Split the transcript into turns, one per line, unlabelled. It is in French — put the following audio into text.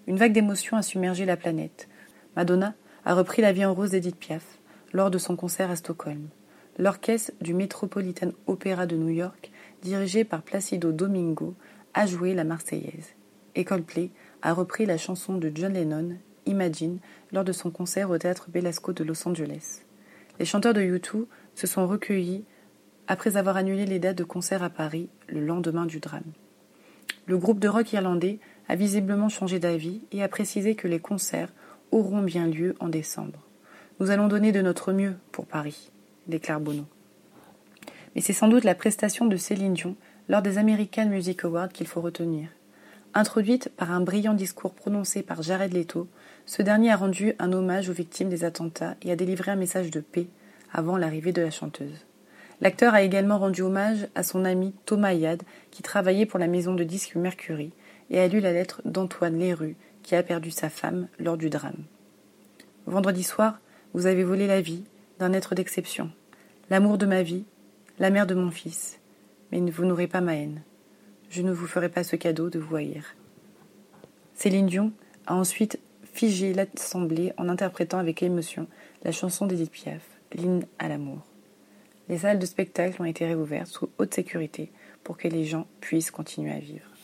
Une vague d'émotions a submergé la planète. Madonna a repris La vie en rose d'Edith Piaf lors de son concert à Stockholm. L'orchestre du Metropolitan Opera de New York, dirigé par Placido Domingo, a joué la Marseillaise. Et Coldplay a repris la chanson de John Lennon, Imagine, lors de son concert au théâtre Belasco de Los Angeles. Les chanteurs de U2 se sont recueillis après avoir annulé les dates de concert à Paris le lendemain du drame. Le groupe de rock irlandais a visiblement changé d'avis et a précisé que les concerts auront bien lieu en décembre. Nous allons donner de notre mieux pour Paris, déclare Bono. Mais c'est sans doute la prestation de Céline Dion lors des American Music Awards qu'il faut retenir. Introduite par un brillant discours prononcé par Jared Leto, ce dernier a rendu un hommage aux victimes des attentats et a délivré un message de paix avant l'arrivée de la chanteuse. L'acteur a également rendu hommage à son ami Thomas Yad, qui travaillait pour la maison de disques Mercury, et a lu la lettre d'Antoine Leroux, qui a perdu sa femme lors du drame. Vendredi soir, vous avez volé la vie d'un être d'exception, l'amour de ma vie, la mère de mon fils, mais vous n'aurez pas ma haine. Je ne vous ferai pas ce cadeau de vous haïr. Céline Dion a ensuite figé l'assemblée en interprétant avec émotion la chanson d'Edith Piaf, l'hymne à l'amour. Les salles de spectacle ont été réouvertes sous haute sécurité pour que les gens puissent continuer à vivre.